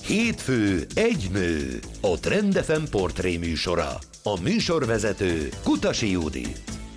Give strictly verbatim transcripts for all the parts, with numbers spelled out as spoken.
Hétfő egy nő, a Trend ef em portré műsora. A műsorvezető Kutasi Judit.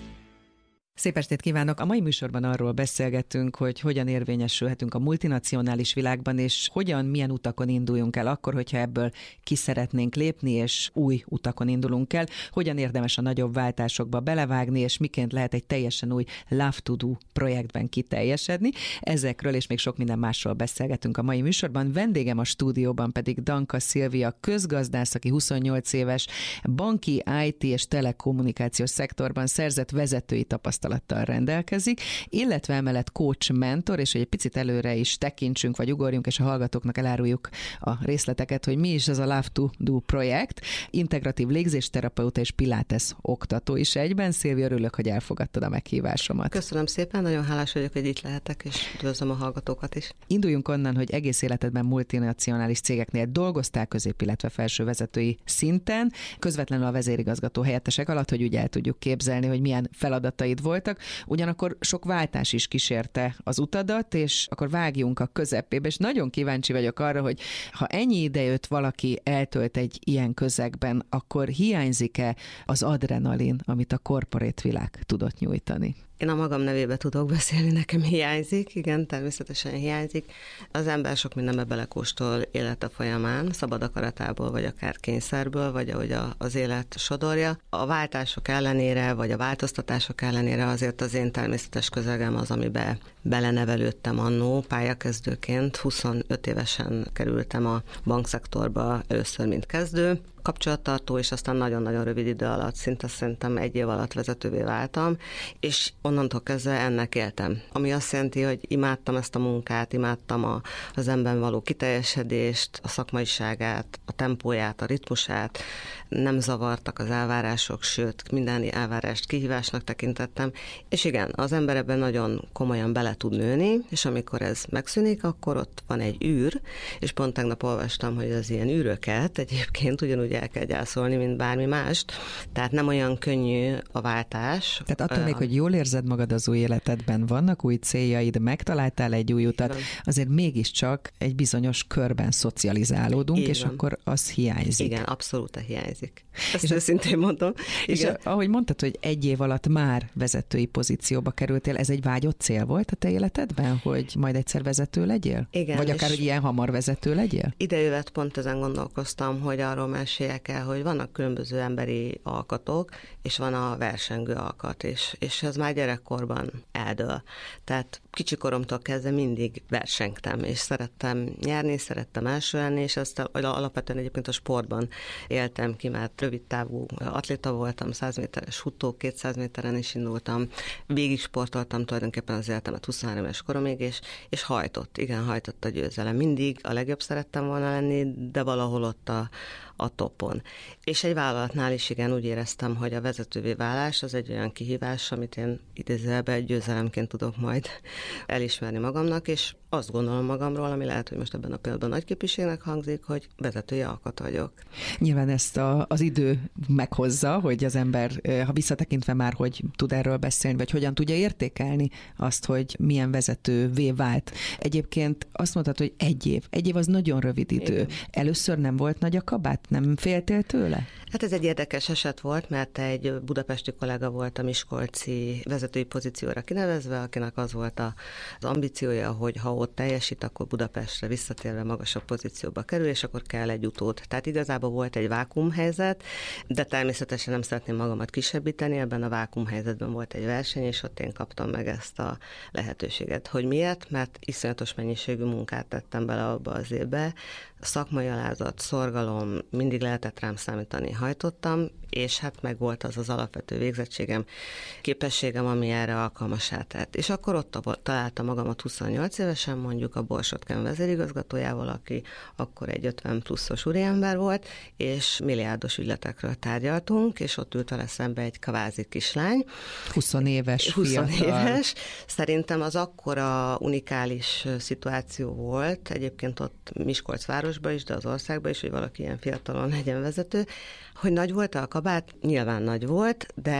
Szép estét kívánok! A mai műsorban arról beszélgettünk, hogy hogyan érvényesülhetünk a multinacionális világban, és hogyan, milyen utakon induljunk el akkor, hogyha ebből ki szeretnénk lépni, és új utakon indulunk el, hogyan érdemes a nagyobb váltásokba belevágni, és miként lehet egy teljesen új Love to Do projektben kiteljesedni. Ezekről és még sok minden másról beszélgetünk a mai műsorban. Vendégem a stúdióban pedig Danka Szilvia, közgazdász, aki huszonnyolc éves, banki, i té és telekommunikációs szektorban szerzett vezetői tapasztalat rendelkezik, illetve emellett coach, mentor, és hogy egy picit előre is tekintsünk, vagy ugorjunk, és a hallgatóknak eláruljuk a részleteket, hogy mi is ez a Love to Do projekt. Integratív légzésterapeuta és pilates oktató is egyben. Szilvia, örülök, hogy elfogadtad a meghívásomat. Köszönöm szépen, nagyon hálás vagyok, hogy itt lehetek, és üdvözlöm a hallgatókat is. Induljunk onnan, hogy egész életedben multinacionális cégeknél dolgoztál közép, illetve felső vezetői szinten, közvetlenül a vezérigazgató helyettesek alatt, hogy ugye el tudjuk képzelni, hogy milyen feladataid voltak. Ugyanakkor sok váltás is kísérte az utadat, és akkor vágjunk a közepébe, és nagyon kíváncsi vagyok arra, hogy ha ennyi idejét valaki eltölt egy ilyen közegben, akkor hiányzik-e az adrenalin, amit a corporate világ tudott nyújtani? Én a magam nevébe tudok beszélni, nekem hiányzik, igen, természetesen hiányzik. Az ember sok mindenbe belekóstol élete folyamán, szabad akaratából, vagy akár kényszerből, vagy ahogy a, az élet sodorja. A váltások ellenére, vagy a változtatások ellenére azért az én természetes közegem az, amiben belenevelődtem annó pályakezdőként. huszonöt évesen kerültem a bankszektorba először, mint kezdő kapcsolattartó, és aztán nagyon-nagyon rövid idő alatt, szinte szerintem egy év alatt vezetővé váltam, és onnantól kezdve ennek éltem. Ami azt jelenti, hogy imádtam ezt a munkát, imádtam a, az emberben való kiteljesedést, a szakmaiságát, a tempóját, a ritmusát, nem zavartak az elvárások, sőt, minden elvárást kihívásnak tekintettem, és igen, az ember ebben nagyon komolyan bele tud nőni, és amikor ez megszűnik, akkor ott van egy űr, és pont tegnap olvastam, hogy az ilyen űröket egyébként ugyanúgy el kell gyászolni, mint bármi mást, tehát nem olyan könnyű a váltás. Tehát attól még, hogy jól érzed magad az új életedben, vannak új céljaid, megtaláltál egy új utat, igen, azért mégiscsak egy bizonyos körben szocializálódunk, igen, és akkor az hiányzik. Igen, abszolút hiányzik. Ezt és őszintén mondom. És igen. Ahogy mondtad, hogy egy év alatt már vezetői pozícióba kerültél, ez egy vágyott cél volt a te életedben, hogy majd egyszer vezető legyél? Igen. Vagy akár, hogy ilyen hamar vezető legyél? Idejövet pont ezen gondolkoztam, hogy arról meséljek el, hogy vannak különböző emberi alkatok, és van a versengő alkat, és, és ez már gyerekkorban eldől. Tehát kicsikoromtól kezdve mindig versengtem, és szerettem nyerni, szerettem első lenni, és ezt alapvetően egyébként a sportban éltem ki, mert rövid távú atléta voltam, száz méteres futó, kétszáz méteren is indultam, végig sportoltam tulajdonképpen az életemet huszonhárom éves koromig, és, és hajtott, igen, hajtott a győzelem. Mindig a legjobb szerettem volna lenni, de valahol ott a, a topon. És egy vállalatnál is igen, úgy éreztem, hogy a vezetővé válás az egy olyan kihívás, amit én idézőjelben győzelemként tudok majd elismerni magamnak, és azt gondolom magamról, ami lehet, hogy most ebben a pillanatban nagy képviségnek hangzik, hogy vezetői alkat vagyok. Nyilván ezt a, az idő meghozza, hogy az ember, ha visszatekintve már, hogy tud erről beszélni, vagy hogyan tudja értékelni azt, hogy milyen vezetővé vált. Egyébként azt mondtad, hogy egy év. Egy év az nagyon rövid idő. Igen. Először nem volt nagy a kabát? Nem féltél tőle? Hát ez egy érdekes eset volt, mert egy budapesti kollega volt a miskolci vezetői pozícióra kinevezve, akinek az volt az ambíciója, hogy ha ott teljesít, akkor Budapestre visszatérve magasabb pozícióba kerül, és akkor kell egy utód. Tehát igazából volt egy vákuumhelyzet, de természetesen nem szeretném magamat kisebbíteni, ebben a vákuumhelyzetben volt egy verseny, és ott én kaptam meg ezt a lehetőséget. Hogy miért? Mert iszonyatos mennyiségű munkát tettem bele abba az évbe, szakmai alázat, szorgalom, mindig lehetett rám számítani, hajtottam, és hát meg volt az az alapvető végzettségem, képességem, ami erre alkalmassá tett. És akkor ott találtam magamat huszonnyolc évesen, mondjuk a Borsod-Ken vezérigazgatójával, aki akkor egy ötven pluszos úriember volt, és milliárdos ügyletekről tárgyaltunk, és ott ült vele szembe egy kvázi kislány. húsz éves húsz fiatal. éves. Szerintem az akkora unikális szituáció volt, egyébként ott Miskolc városban is, de az országban is, hogy valaki ilyen fiatalon legyen vezető, hogy nagy volt a kabát, nyilván nagy volt, de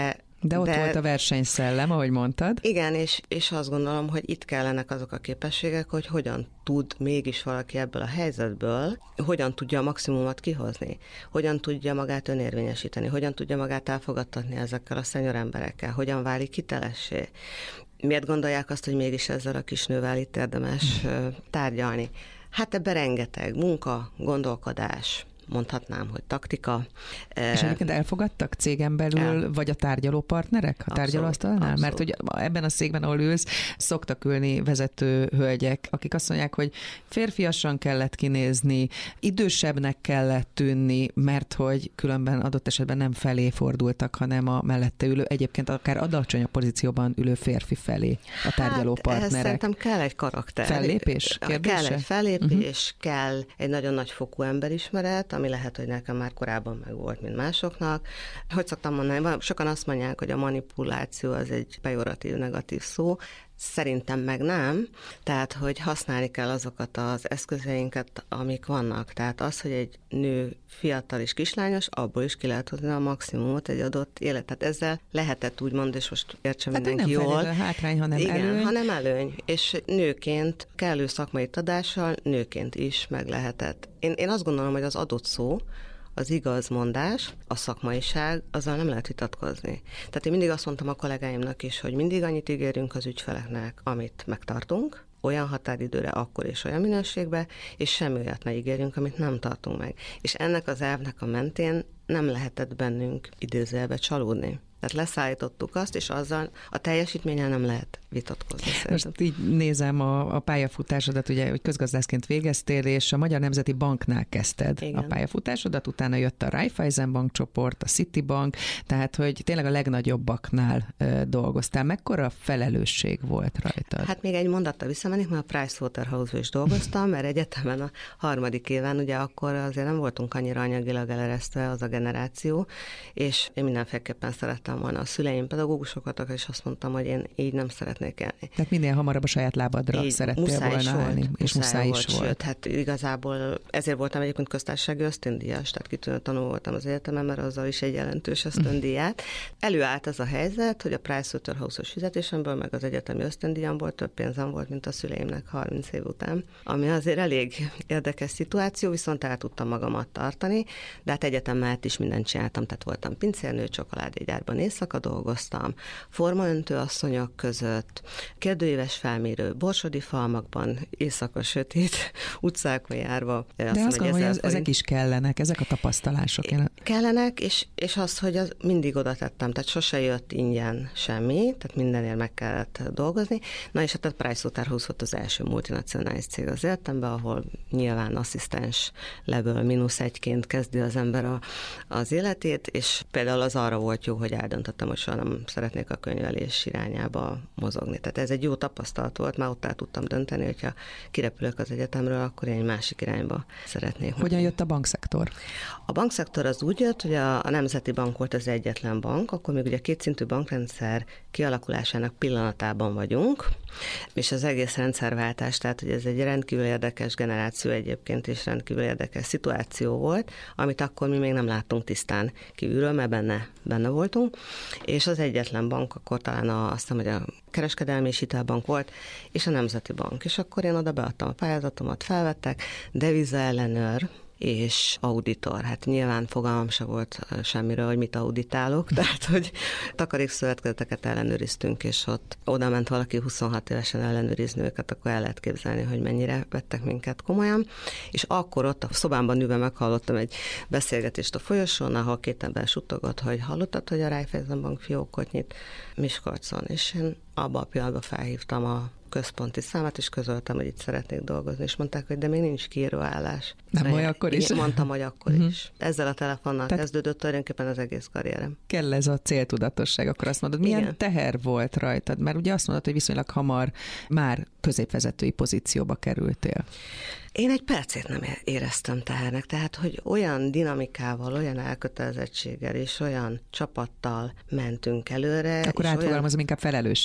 De ott De... volt a versenyszellem, ahogy mondtad. Igen, és, és azt gondolom, hogy itt kellenek azok a képességek, hogy hogyan tud mégis valaki ebből a helyzetből, hogyan tudja a maximumot kihozni, hogyan tudja magát önérvényesíteni, hogyan tudja magát elfogadtatni ezekkel a szenyor emberekkel, hogyan válik hitelessé. Miért gondolják azt, hogy mégis ezzel a kis nővel itt érdemes tárgyalni? Hát ebben rengeteg munka, gondolkodás, mondhatnám, hogy taktika. És egyébként elfogadtak cégen belül, El. vagy a tárgyalópartnerek a tárgyalóasztalnál? Mert hogy ebben a székben, ahol ülsz, szoktak ülni vezető hölgyek, akik azt mondják, hogy férfiasan kellett kinézni, idősebbnek kellett tűnni, mert hogy különben adott esetben nem felé fordultak, hanem a mellette ülő, egyébként akár alacsonyabb pozícióban ülő férfi felé a tárgyalópartnerek. Hát ehhez szerintem kell egy karakter. Fellépés kérdése? Kell egy fellépés, uh-huh. kell egy nagyon nagy fokú emberismeret, ami lehet, hogy nekem már korábban meg volt, mint másoknak. Hogy szoktam mondani, sokan azt mondják, hogy a manipuláció az egy pejoratív, negatív szó. Szerintem meg nem. Tehát, hogy használni kell azokat az eszközeinket, amik vannak. Tehát az, hogy egy nő fiatal és kislányos, abból is ki lehet hozni a maximumot egy adott élet. Tehát ezzel lehetett úgymond, és most értsen hát mindenki nem jól. Nem hátrány, hanem igen, előny. hanem előny. És nőként, kellő szakmai tudással nőként is meg lehetett. Én, én azt gondolom, hogy az adott szó, az igazmondás, a szakmaiság, azzal nem lehet vitatkozni. Tehát én mindig azt mondtam a kollégáimnak is, hogy mindig annyit ígérünk az ügyfeleknek, amit megtartunk, olyan határidőre, akkor és olyan minőségbe, és semmi olyat ne ígérjünk, amit nem tartunk meg. És ennek az elvnek a mentén nem lehetett bennünk idézőjelbe csalódni. Tehát leszállítottuk azt, és azzal a teljesítménnyel nem lehet vitatkozni. Most így nézem a, a pályafutásodat, ugye, hogy közgazdászként végeztél, és a Magyar Nemzeti Banknál kezdted igen. a pályafutásodat, utána jött a Raiffeisen Bank csoport, a Citibank, tehát, hogy tényleg a legnagyobbaknál e, dolgoztál. Mekkora felelősség volt rajtad? Hát még egy mondattal visszamennék, mert a Pricewaterhouse-ban is dolgoztam, mert egyetemen a harmadik éven, ugye akkor azért nem voltunk annyira anyagilag eleresztve az a generáció, és én mindenféleképpen szerettem volna a szüleim pedagógusokat, és azt mondtam, hogy én így nem szeretnék élni. Tehát minél hamarabb a saját lábadra így, szerettél volna állni, és muszáj, muszáj is volt. Sőt, hát igazából ezért voltam egyébként köztársasági ösztöndíjas, tehát kitűnő tanul voltam az egyetemen, mert azzal is egy jelentős ösztöndíját. Előállt az a helyzet, hogy a Pricewaterhouse-os fizetésemből, meg az egyetemi ösztöndíjamból több pénzem volt, mint a szüleimnek harminc év után, ami azért elég érdekes szituáció, viszont el tudtam magamat tartani, de hát egyetem mellett is mindent csináltam, tehát voltam pincérnő, csokoládégyárban éjszaka dolgoztam, formaöntő asszonyok között, kérdőíves felmérő, borsodi falmakban, éjszaka sötét utcákon járva. De azt, azt gondolom, hogy ez, ezek is kellenek, ezek a tapasztalások. Kellenek, és, és az, hogy az mindig oda tettem, tehát sose jött ingyen semmi, tehát mindenért meg kellett dolgozni. Na és hát a Pricewaterhouse volt az első multinacionális cég az életemben, ahol nyilván asszisztens level mínusz egyként kezdi az ember a, az életét, és például az arra volt jó, hogy eldöntöttem, hogy soha nem szeretnék a könyvelés irányába mozogni. Tehát ez egy jó tapasztalat volt, már ott el tudtam dönteni, hogyha kirepülök az egyetemről, akkor én egy másik irányba szeretnék. Hogyan jött a bankszektor? A bankszektor az úgy jött, hogy a, a Nemzeti Bank volt az egyetlen bank, akkor még ugye kétszintű bankrendszer kialakulásának pillanatában vagyunk, és az egész rendszerváltás, tehát hogy ez egy rendkívül érdekes generáció egyébként, és rendkívül érdekes szituáció volt, amit akkor mi még nem láttunk tisztán kívülről, mert benne, benne voltunk, és az egyetlen bank akkor talán a, azt hiszem, hogy a Kereskedelmi és Hitelbank volt, és a Nemzeti Bank. És akkor én oda beadtam a pályázatomat, felvettek, deviza ellenőr, és auditor. Hát nyilván fogalmam se volt semmiről, hogy mit auditálok, tehát, hogy takarékszövetkezeteket ellenőriztünk, és ott oda ment valaki huszonhat évesen ellenőrizni őket, akkor el lehet képzelni, hogy mennyire vettek minket komolyan. És akkor ott a szobámban ülve meghallottam egy beszélgetést a folyosón, ahol két ember suttogott, hogy hallottad, hogy a Raiffeisen Bank fiókot nyit Miskolcon, és én abban a pillanatban felhívtam a központi számát, és közöltem, hogy itt szeretnék dolgozni, és mondták, hogy de még nincs kiíró állás. Nem baj, akkor is. Én mondtam, hogy akkor uh-huh. is. Ezzel a telefonnal Tehát kezdődött tulajdonképpen az egész karrierem. Kell ez a céltudatosság, akkor azt mondod, milyen Igen. teher volt rajtad? Mert ugye azt mondod, hogy viszonylag hamar már középvezetői pozícióba kerültél. Én egy percét nem éreztem tehernek, tehát, hogy olyan dinamikával, olyan elkötelezettséggel és olyan csapattal mentünk előre. Akkor átfogalmazom, olyan... inkább felelősség.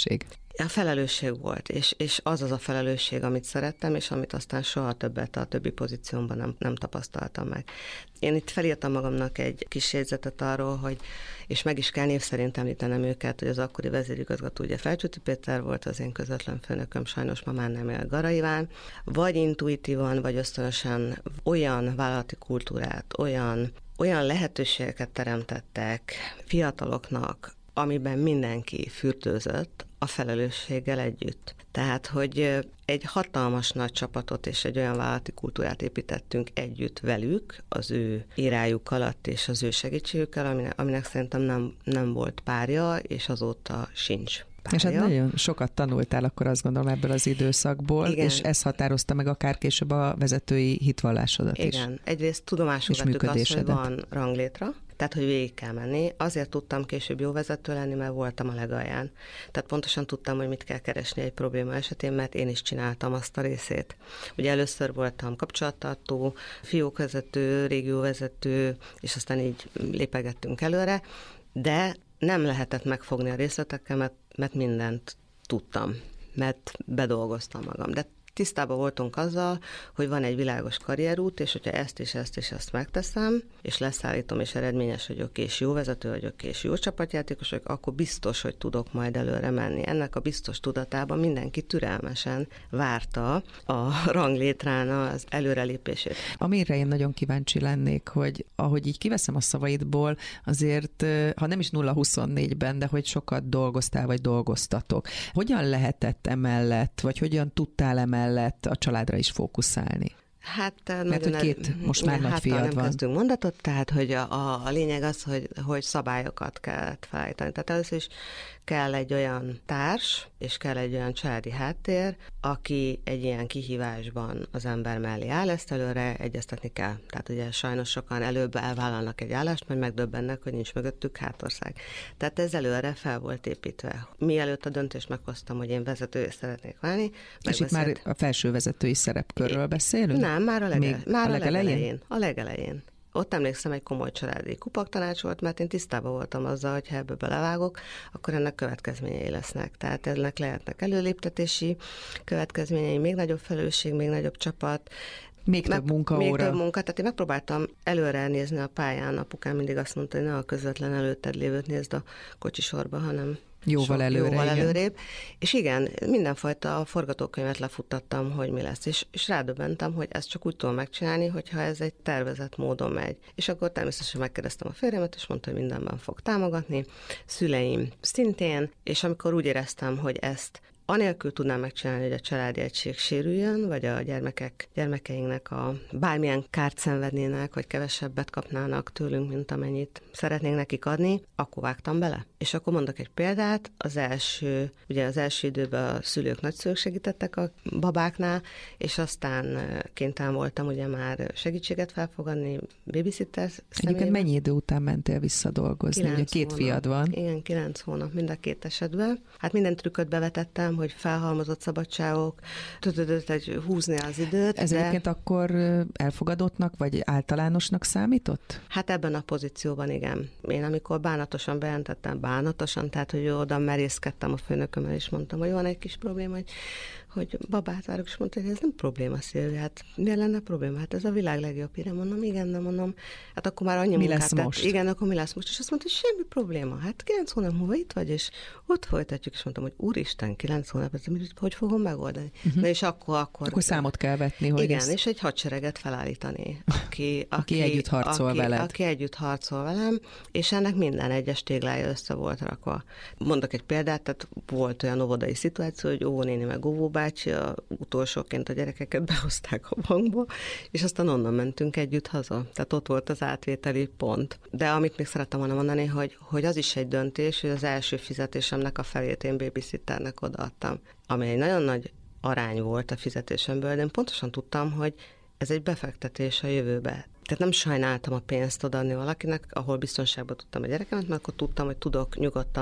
A felelősség volt, és, és az az a felelősség, amit szerettem, és amit aztán soha többet a többi pozíciómban nem, nem tapasztaltam meg. Én itt felírtam magamnak egy kis jegyzetet arról, hogy, és meg is kell név szerint említenem őket, hogy az akkori vezérigazgató ugye Felcsúti Péter volt, az én közvetlen főnököm, sajnos ma már nem él, Gara Iván, vagy intuitívan, vagy ösztönösen olyan vállalati kultúrát, olyan, olyan lehetőségeket teremtettek fiataloknak, amiben mindenki fürdőzött a felelősséggel együtt. Tehát, hogy egy hatalmas nagy csapatot és egy olyan vállalati kultúrát építettünk együtt velük, az ő irájuk alatt és az ő segítségükkel, aminek, aminek szerintem nem, nem volt párja, és azóta sincs. Párja. És hát nagyon sokat tanultál akkor azt gondolom ebből az időszakból, igen. És ez határozta meg akár később a vezetői hitvallásodat igen. is. Igen, egyrészt tudomásul vettük azt, hogy van ranglétra, tehát, hogy végig kell menni. Azért tudtam később jó vezető lenni, mert voltam a legalján. Tehát pontosan tudtam, hogy mit kell keresni egy probléma esetén, mert én is csináltam azt a részét. Ugye először voltam kapcsolattartó, fiókvezető, régióvezető, és aztán így lépegettünk előre, de nem lehetett megfogni a részletekkel, mert, mert mindent tudtam, mert bedolgoztam magam. De tisztában voltunk azzal, hogy van egy világos karrierút, és hogyha ezt és ezt és ezt megteszem, és leszállítom, és eredményes vagyok, és jó vezető vagyok, és jó csapatjátékos vagyok, akkor biztos, hogy tudok majd előre menni. Ennek a biztos tudatában mindenki türelmesen várta a ranglétrán az előrelépését. Amire én nagyon kíváncsi lennék, hogy ahogy így kiveszem a szavaidból, azért, ha nem is nulla huszonnégyben, de hogy sokat dolgoztál, vagy dolgoztatok. Hogyan lehetett emellett, vagy hogyan tudtál emellett mellett a családra is fókuszálni? Hát, mert hogy két most már nagy fiad nem van. kezdtünk mondatot, tehát hogy a, a, a lényeg az, hogy, hogy szabályokat kellett felállítani. Tehát először is kell egy olyan társ, és kell egy olyan családi háttér, aki egy ilyen kihívásban az ember mellé áll, ezt előre egyeztetni kell. Tehát ugye sajnos sokan előbb elvállalnak egy állást, majd megdöbbennek, hogy nincs mögöttük hátország. Tehát ez előre fel volt építve. Mielőtt a döntést meghoztam, hogy én vezető szeretnék válni. És itt már a felső vezetői szerepkörről beszélünk? Nem, már a, lege, már a legelején? legelején. A legelején. Ott emlékszem, egy komoly családi kupaktanács volt, mert én tisztában voltam azzal, hogy ha ebbe belevágok, akkor ennek következményei lesznek. Tehát ennek lehetnek előléptetési következményei, még nagyobb felelősség, még nagyobb csapat, Még meg, több munkaóra. Még több munka, tehát én megpróbáltam előre nézni a pályán, apukám mindig azt mondta, hogy ne a közvetlen előtted lévőt nézd a kocsisorba, hanem Jóval sok, előre, jóval igen. előrébb. És igen, mindenfajta forgatókönyvet lefuttattam, hogy mi lesz. És, és rádöbbentem, hogy ezt csak úgy tudom megcsinálni, hogyha ez egy tervezett módon megy. És akkor természetesen megkérdeztem a férjemet, és mondta, hogy mindenben fog támogatni. Szüleim szintén, és amikor úgy éreztem, hogy ezt anélkül tudnám megcsinálni, hogy a családi egység sérüljön, vagy a gyermekek, gyermekeinknek a bármilyen kárt szenvednének, vagy kevesebbet kapnának tőlünk, mint amennyit szeretnénk nekik adni, akkor vágtam bele. És akkor mondok egy példát, az első, ugye az első időben a szülők, nagyszülők segítettek a babáknál, és aztán kénytelen voltam ugye már segítséget felfogadni, babysitter személyben. Egyébként mennyi idő után mentél vissza dolgozni? Ugye két hónap. Fiad van. Igen, kilenc hónap mind a két esetben. Hát minden trükköt bevetettem, hogy felhalmozott szabadságok, tudod, hogy húzni az időt. Ez de... egyébként akkor elfogadottnak, vagy általánosnak számított? Hát ebben a pozícióban igen. Én amikor bánatosan bejelentettem, bánatosan, tehát hogy oda merészkedtem a főnökömmel, és mondtam, hogy van egy kis probléma, hogy, hogy babát várok, és mondta, hogy ez nem probléma, Szilvi, hát miért lenne probléma? Hát ez a világ legjobb híre, mondom, igen, nem mondom. Hát akkor már annyi mi munkát lesz tett. most? Igen, akkor mi lesz most? És azt mondta, hogy semmi probléma. Hát kilenc hónap múlva itt vagy, és ott folytatjuk, és mondtam, hogy úristen, kilenc hónap, ez, hogy fogom megoldani? Uh-huh. Na és akkor, akkor... Akkor számot kell vetni, hogy igen, ez... és egy hadsereget felállítani, aki, aki, aki együtt harcol aki, veled. Aki együtt harcol velem, és ennek minden egyes téglája össze volt rakva. Mondok egy példát, tehát volt olyan óvodai szituáció, hogy óvónéni meg óvóbácsi a utolsóként a gyerekeket behozták a bankba, és aztán onnan mentünk együtt haza. Tehát ott volt az átvételi pont. De amit még szerettem volna mondani, hogy, hogy az is egy döntés, hogy az első fizetésemnek a felét én babysitternek odaadtam, ami egy nagyon nagy arány volt a fizetésemből, de én pontosan tudtam, hogy ez egy befektetés a jövőbe. Tehát nem sajnáltam a pénzt odaadni valakinek, ahol biztonságban tudtam a gyerekemet, mert akkor tudtam, hogy tudok nyugodtan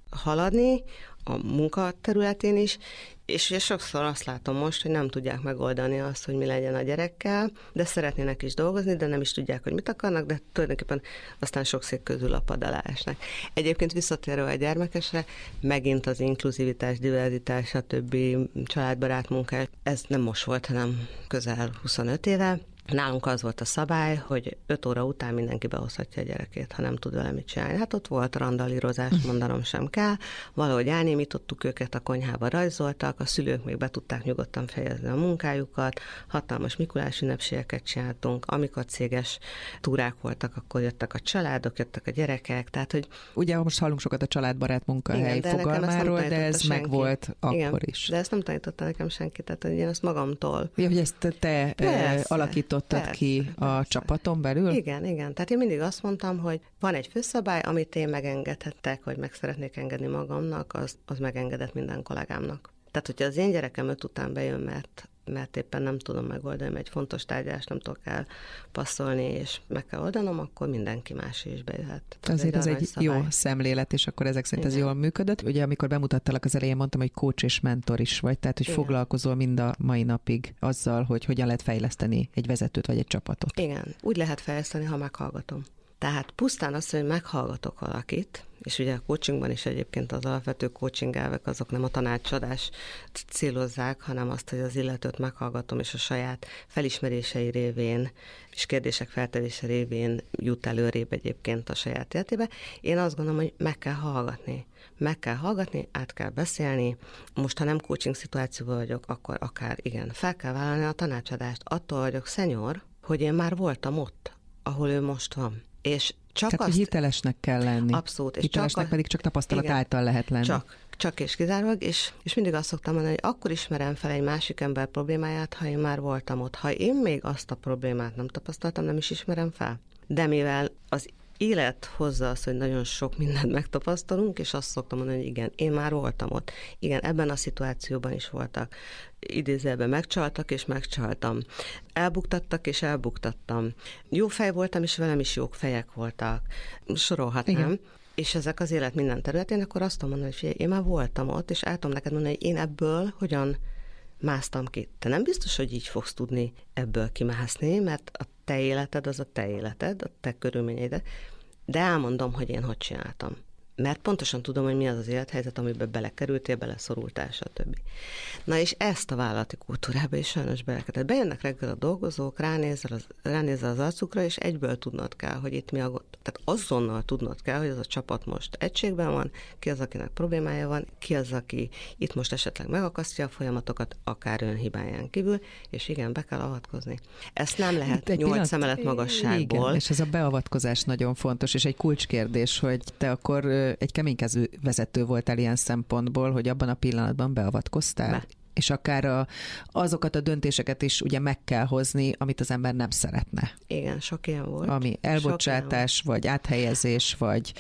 haladni, a munkaterületén is, és ugye sokszor azt látom most, hogy nem tudják megoldani azt, hogy mi legyen a gyerekkel, de szeretnének is dolgozni, de nem is tudják, hogy mit akarnak, de tulajdonképpen aztán sok szék közül a pad alá esnek. Egyébként visszatérve a gyermekesre, megint az inkluzivitás, diverzitás, stb. Családbarát munka, ez nem most volt, hanem közel huszonöt éve. Nálunk az volt a szabály, hogy öt óra után mindenki behozhatja a gyerekét, ha nem tud vele mit csinálni. Hát ott volt randalírozás, mondanom sem kell. Valahogy elnémítottuk őket, a konyhába rajzoltak, a szülők még be tudták nyugodtan fejezni a munkájukat, hatalmas Mikulás ünnepségeket csináltunk, amikor céges túrák voltak, akkor jöttek a családok, jöttek a gyerekek, tehát hogy... Ugye most hallunk sokat a családbarát munkahely igen, fogalmáról, de ez meg volt akkor igen, is. De ezt nem tanította nekem senki, tehát hogy én ezt magamtól... Ja, hogy ezt te Persze. alakítottad persze, ki a persze. csapaton belül? Igen, igen. Tehát én mindig azt mondtam, hogy van egy főszabály, amit én megengedhettek, vagy meg szeretnék engedni magamnak, az, az megengedett minden kollégámnak. Tehát, hogyha az én gyerekem öt után bejön, mert, mert éppen nem tudom megoldani, egy fontos tárgyalást nem tudok elpasszolni, és meg kell oldanom, akkor mindenki más is bejöhet. Azért ez egy szabály. Jó szemlélet, és akkor ezek szerint igen. ez jól működött. Ugye, amikor bemutattalak az elején, mondtam, hogy coach és mentor is vagy, tehát, hogy igen. foglalkozol mind a mai napig azzal, hogy hogyan lehet fejleszteni egy vezetőt vagy egy csapatot. Igen, úgy lehet fejleszteni, ha meghallgatom. Tehát pusztán azt, hogy meghallgatok valakit, és ugye a coachingban is egyébként az alapvető coaching elvek azok nem a tanácsadást célozzák, hanem azt, hogy az illetőt meghallgatom, és a saját felismerései révén, és kérdések feltevése révén jut előrébb egyébként a saját életébe. Én azt gondolom, hogy meg kell hallgatni. Meg kell hallgatni, át kell beszélni. Most, ha nem coaching szituációban vagyok, akkor akár igen, fel kell vállalni a tanácsadást. Attól vagyok szenyor, hogy én már voltam ott, ahol ő most van. És csak Tehát, azt... hogy hitelesnek kell lenni. Abszolút. És hitelesnek csak pedig csak tapasztalat igen, által lehet lenni. Csak, csak és kizárólag, és, és mindig azt szoktam mondani, hogy akkor ismerem fel egy másik ember problémáját, ha én már voltam ott. Ha én még azt a problémát nem tapasztaltam, nem is ismerem fel. De mivel az élet hozza azt, hogy nagyon sok mindent megtapasztalunk, és azt szoktam mondani, hogy igen, én már voltam ott. Igen, ebben a szituációban is voltak. Idézőjelben megcsaltak, és megcsaltam. Elbuktattak, és elbuktattam. Jó fej voltam, és velem is jók fejek voltak. Sorolhatnám. Igen. És ezek az élet minden területén, akkor azt tudom mondani, hogy én már voltam ott, és el tudom neked mondani, hogy én ebből hogyan másztam ki. Te nem biztos, hogy így fogsz tudni ebből kimászni, mert a te életed az a te életed, a te körülményeid, de elmondom, hogy én hogy csináltam. Mert pontosan tudom, hogy mi az az élethelyzet, amiben belekerültél, beleszorultál, stb. Na és ezt a vállalati kultúrába is sajnos belekerült. Bejönnek reggel a dolgozók, ránézel az, ránézel az arcukra, és egyből tudnod kell, hogy itt mi a gond. Tehát azonnal tudnod kell, hogy az a csapat most egységben van, ki az, akinek problémája van, ki az, aki itt most esetleg megakasztja a folyamatokat, akár önhibáján kívül, és igen, be kell avatkozni. Ezt nem lehet nyolc szemelet magasságból. Igen, és ez a beavatkozás nagyon fontos, és egy kulcskérdés, hogy te akkor egy keménykező vezető voltál ilyen szempontból, hogy abban a pillanatban beavatkoztál? Be. És akár a, azokat a döntéseket is ugye meg kell hozni, amit az ember nem szeretne. Igen, sok ilyen volt. Ami elbocsátás, vagy áthelyezés, vagy...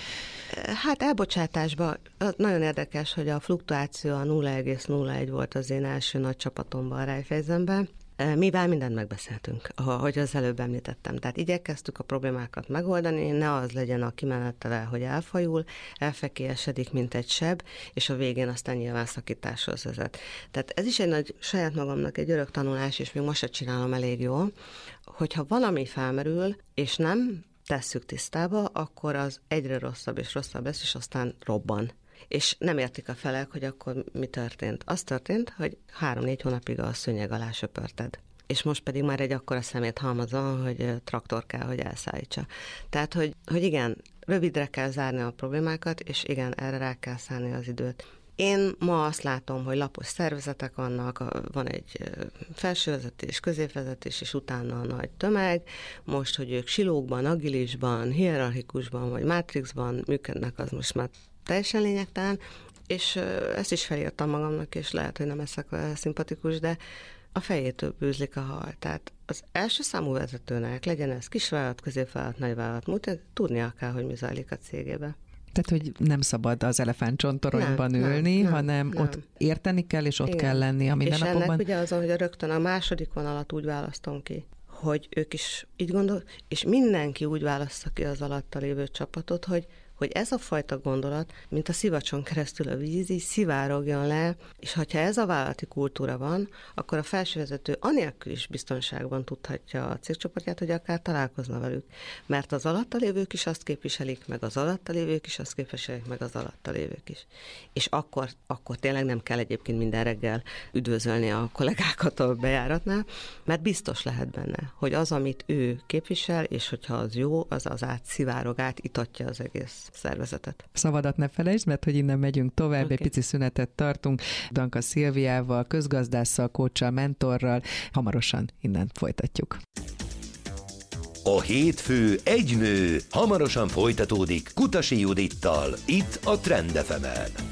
Hát elbocsátásban nagyon érdekes, hogy a fluktuáció a nulla egész nulla egy volt az én első nagy csapatomban a Raiffeisenben. Mivel mindent megbeszéltünk, ahogy az előbb említettem. Tehát igyekeztük a problémákat megoldani, ne az legyen a kimenetele, hogy elfajul, elfekélyesedik, mint egy seb, és a végén aztán nyilván szakításhoz vezet. Tehát ez is egy nagy saját magamnak egy örök tanulás, és még most se csinálom elég jól, hogyha valami felmerül, és nem tesszük tisztába, akkor az egyre rosszabb és rosszabb lesz, és aztán robban. És nem értik a felek, hogy akkor mi történt. Az történt, hogy három-négy hónapig a szőnyeg alá söpörted. És most pedig már egy akkora szemét halmaz van, hogy traktor kell, hogy elszállítsa. Tehát, hogy, hogy igen, rövidre kell zárni a problémákat, és igen, erre rá kell szállni az időt. Én ma azt látom, hogy lapos szervezetek vannak, van egy felsővezetés, középvezetés, és utána a nagy tömeg. Most, hogy ők silókban, agilisban, hierarchikusban, vagy mátrixban működnek, az most már teljesen lényegtelen, és ezt is felírtam magamnak, és lehet, hogy nem leszek szimpatikus, de a fejétől bűzlik a hal. Tehát az első számú vezetőnek, legyen ez kisvállalat, középvállalat, nagyvállalat, múlt, tudnia kell, hogy mi zajlik a cégébe. Tehát, hogy nem szabad az elefántcsontoronyban nem, ülni, nem, hanem nem, ott nem. érteni kell, és ott igen. kell lenni a mindennapokban. És ennek ugye az, hogy rögtön a második vonalat úgy választom ki, hogy ők is így gondol, és mindenki úgy válassza ki az alatta lévő csapatot, hogy hogy ez a fajta gondolat, mint a szivacson keresztül a víz, így szivárogjon le, és ha ez a vállalati kultúra van, akkor a felsővezető anélkül is biztonságban tudhatja a cégcsoportját, hogy akár találkozna velük. Mert az alatta lévők is azt képviselik, meg az alatta lévők is azt képviselik, meg az alatta lévők is. És akkor, akkor tényleg nem kell egyébként minden reggel üdvözölni a kollégákat a bejáratnál, mert biztos lehet benne, hogy az, amit ő képvisel, és hogyha az jó, az az átszivárog, átitatja az egész szervezetet. Szavadat ne felejtsd, mert hogy innen megyünk tovább, okay. Egy pici szünetet tartunk. Danka Szilviával, közgazdásszal, kóccsal, mentorral. hamarosan innen folytatjuk. A hétfő egy nő hamarosan folytatódik Kutasi Judittal, itt a Trend ef emen.